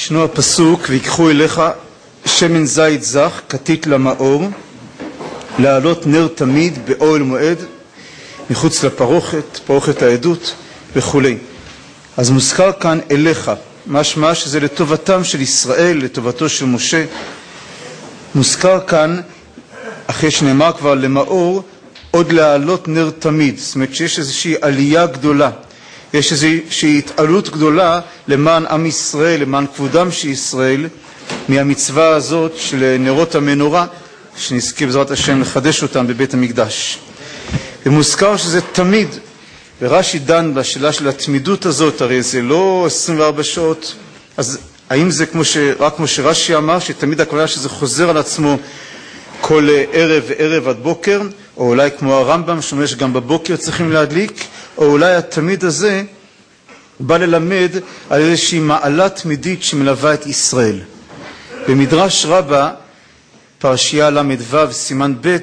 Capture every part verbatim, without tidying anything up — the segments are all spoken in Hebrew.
ישנו הפסוק, ויקחו אליך שמן זית זך, כתית למאור, להעלות נר תמיד באוהל מועד, מחוץ לפרוכת, פרוכת העדות וכו'. אז מוזכר כאן אליך, משמע שזה לטובתם של ישראל, לטובתו של משה. מוזכר כאן, אחרי שנאמר כבר למאור, עוד להעלות נר תמיד. זאת אומרת שיש איזושהי עלייה גדולה, יש איזושהי התעלות גדולה למען עם ישראל, למען כבודם של ישראל, מהמצווה הזאת של נרות המנורה, שנזכה בעזרת השם לחדש אותם בבית המקדש. ומוזכר שזה תמיד, ורש"י דן בשאלה של התמידות הזאת, הרי זה לא עשרים וארבע שעות, אז האם זה כמו ש... רק כמו שרש"י אמר, שתמיד הכוונה שזה חוזר על עצמו כל ערב וערב עד בוקר, או אולי כמו הרמב"ם שאומר שגם בבוקר צריכים להדליק, או אולי התמיד הזה בא ללמד על איזושהי מעלה תמידית שמלווה את ישראל. במדרש רבה, פרשייה למדו סימן ב',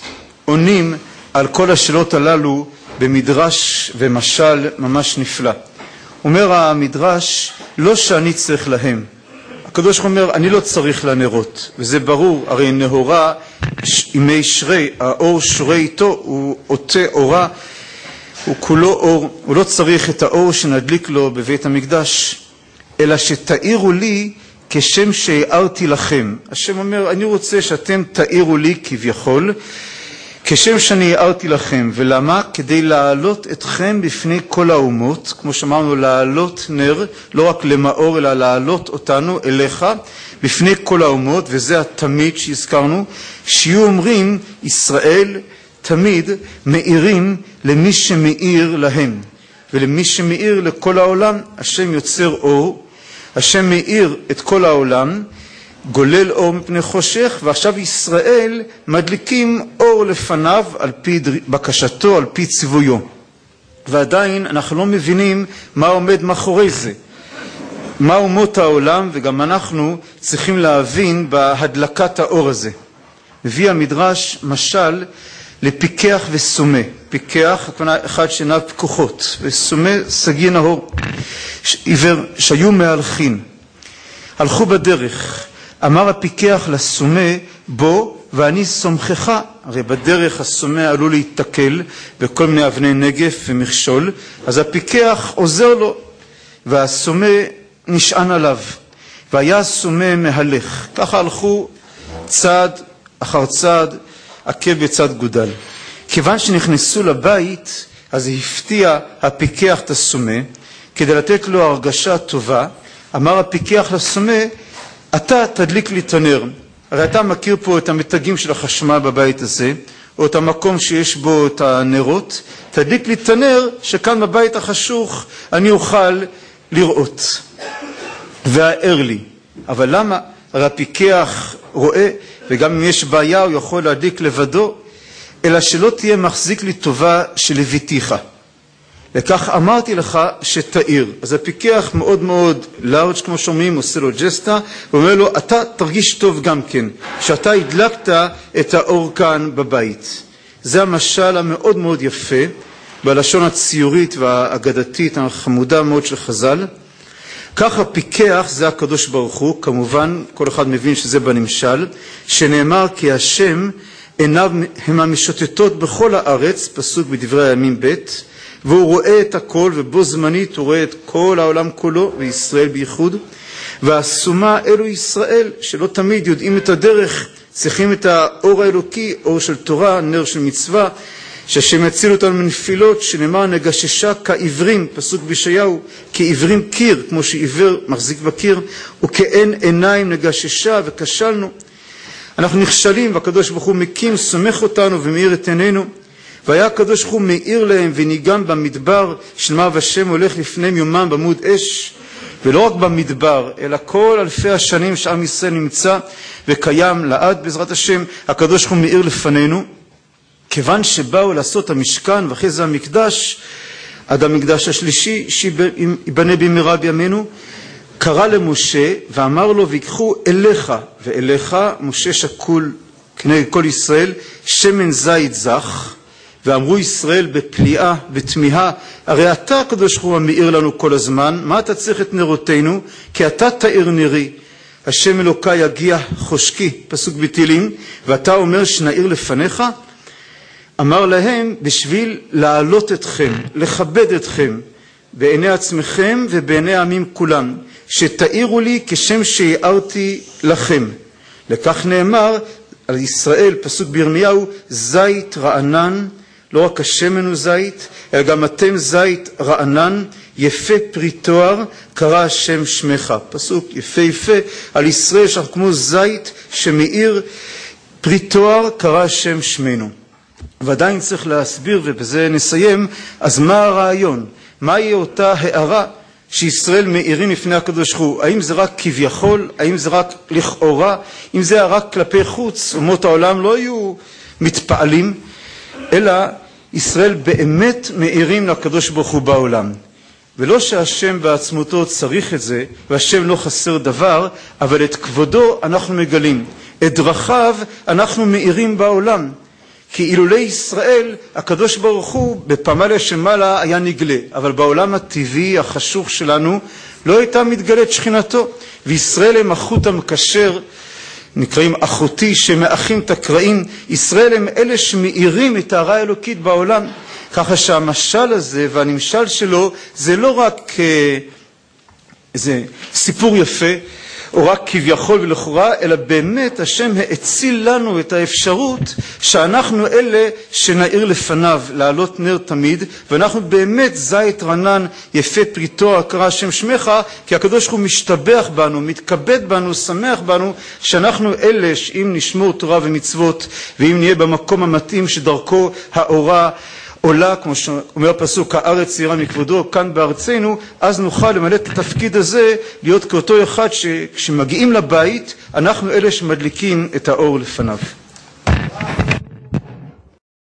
עונים על כל השאלות הללו במדרש ומשל ממש נפלא. אומר המדרש, לא שאני צריך להם. הקדוש אומר, אני לא צריך לנרות, וזה ברור, הרי נהורה, ימי שרי, האור שורה איתו, הוא עוטה אורה, הוא כולו אור, הוא לא צריך את האור שנדליק לו בבית המקדש, אלא שתאירו לי כשם שהארתי לכם. השם אומר, אני רוצה שאתם תאירו לי כביכול, כשם שאני הארתי לכם. ולמה? כדי להעלות אתכם בפני כל האומות, כמו שאמרנו, להעלות נר, לא רק למאור, אלא להעלות אותנו אליך, בפני כל האומות, וזה התמיד שהזכרנו, שיהיו אומרים, ישראל תמיד מאירים למי שמאיר להם, ולמי שמאיר לכל העולם. השם יוצר אור, השם מאיר את כל העולם, גולל אור מפני חושך, ועכשיו ישראל מדליקים אור לפניו על פי בקשתו, על פי ציוויו. ועדיין אנחנו לא מבינים מה עומד מאחורי זה. מה אומות העולם, וגם אנחנו צריכים להבין בהדלקת האור הזה. מביא המדרש משל לפיקח וסומה. פיקח, הכוונה אחד שעיניו פקוחות, וסומה סגי נהור. עיוור שהיו מהלכים, הלכו בדרך, אמר הפיקח לסומה, בוא ואני סומכך. הרי בדרך הסומה עלול להתתקל בכל מיני אבני נגף ומכשול, אז הפיקח עוזר לו, והסומה נשען עליו, והיה הסומה מהלך. ככה הלכו צעד אחר צעד, עקב בצד גודל. כיוון שנכנסו לבית, אז הפתיע הפיקח את הסומה, כדי לתת לו הרגשה טובה. אמר הפיקח לסומה, אתה תדליק לי את הנר. הרי אתה מכיר פה את המתגים של החשמל בבית הזה, או את המקום שיש בו את הנרות. תדליק לי את הנר שכאן בבית החשוך אני אוכל לראות. והער לי. אבל למה? הרי הפיקח רואה, וגם אם יש בעיה הוא יכול להדליק לבדו, אלא שלא תהיה מחזיק לי טובה שלביתיך. וכך אמרתי לך שתאיר. אז הפיקח מאוד מאוד לארג' כמו שאומרים, עושה לו ג'סטה, ואומר לו, אתה תרגיש טוב גם כן, שאתה הדלקת את האור כאן בבית. זה המשל המאוד מאוד יפה, בלשון הציורית והאגדתית החמודה מאוד של חז"ל. כך הפיקח זה הקדוש ברוך הוא, כמובן כל אחד מבין שזה בנמשל, שנאמר כי השם עיניו הם המשוטטות בכל הארץ, פסוק בדברי הימים ב', והוא רואה את הכל, ובו זמנית הוא רואה את כל העולם כולו, וישראל בייחוד. והסומה אלו ישראל, שלא תמיד יודעים את הדרך, צריכים את האור האלוקי, אור של תורה, נר של מצווה, שהשם יציל אותנו מנפילות, שנאמר נגששה כעברים, פסוק בישעיהו, כעברים קיר, כמו שעיוור מחזיק בקיר, וכאין עיניים נגששה וכשלנו. אנחנו נכשלים, והקדוש ברוך הוא מקים, סומך אותנו ומאיר את עינינו. והיה הקדוש ברוך הוא מאיר להם וניגם במדבר, שנאמר והשם הולך לפניהם יומם בעמוד אש, ולא רק במדבר, אלא כל אלפי השנים שעם ישראל נמצא וקיים לעד בעזרת השם, הקדוש ברוך הוא מאיר לפנינו. כיוון שבאו לעשות המשכן ואחרי זה המקדש, עד המקדש השלישי שיבנה במהרה בימינו, קרא למשה ואמר לו, ויקחו אליך, ואליך משה שקול כנגד כל ישראל, שמן זית זך, ואמרו ישראל בפליאה, בתמיהה, הרי אתה הקדוש ברוך הוא המאיר לנו כל הזמן, מה אתה צריך את נרותינו? כי אתה תאיר נרי. השם אלוקי יגיע חושקי, פסוק בתהילים, ואתה אומר שנאיר לפניך? אמר להם, בשביל להעלות אתכם, לכבד אתכם, בעיני עצמכם ובעיני העמים כולם, שתאירו לי כשם שהארתי לכם. לכך נאמר על ישראל, פסוק בירמיהו, זית רענן, לא רק השמן הוא זית, אלא גם אתם זית רענן, יפה פרי תואר, קרא השם שמך. פסוק יפה יפה על ישראל שאנחנו כמו זית שמאיר פרי תואר, קרא השם שמנו. ועדיין צריך להסביר, ובזה נסיים, אז מה הרעיון? מהי אותה הערה שישראל מאירים לפני הקדוש ברוך הוא? האם זה רק כביכול? האם זה רק לכאורה? אם זה רק כלפי חוץ, אומות העולם לא יהיו מתפעלים, אלא ישראל באמת מאירים לקדוש ברוך הוא בעולם. ולא שהשם בעצמותו צריך את זה, והשם לא חסר דבר, אבל את כבודו אנחנו מגלים. את דרכיו אנחנו מאירים בעולם. כי אילולי ישראל, הקדוש ברוך הוא בפמליה שמעלה היה נגלה, אבל בעולם הטבעי החשוך שלנו לא הייתה מתגלית שכינתו. וישראל הם החוט המקשר, נקראים אחותי, שמאחים את הקרעים. ישראל הם אלה שמאירים את ההרעה האלוקית בעולם. ככה שהמשל הזה והנמשל שלו זה לא רק איזה סיפור יפה, או רק כביכול ולכאורה, אלא באמת השם האציל לנו את האפשרות שאנחנו אלה שנאיר לפניו, לעלות נר תמיד, ואנחנו באמת זית רענן, יפה פרי תואר, קרא השם שמך, כי הקדוש ברוך הוא משתבח בנו, מתכבד בנו, שמח בנו, שאנחנו אלה שאם נשמור תורה ומצוות, ואם נהיה במקום המתאים שדרכו האורה עולה, כמו שאומר הפסוק, הארץ צעירה מכבודו, כאן בארצנו, אז נוכל למלא את התפקיד הזה, להיות כאותו אחד שכשמגיעים לבית, אנחנו אלה שמדליקים את האור לפניו.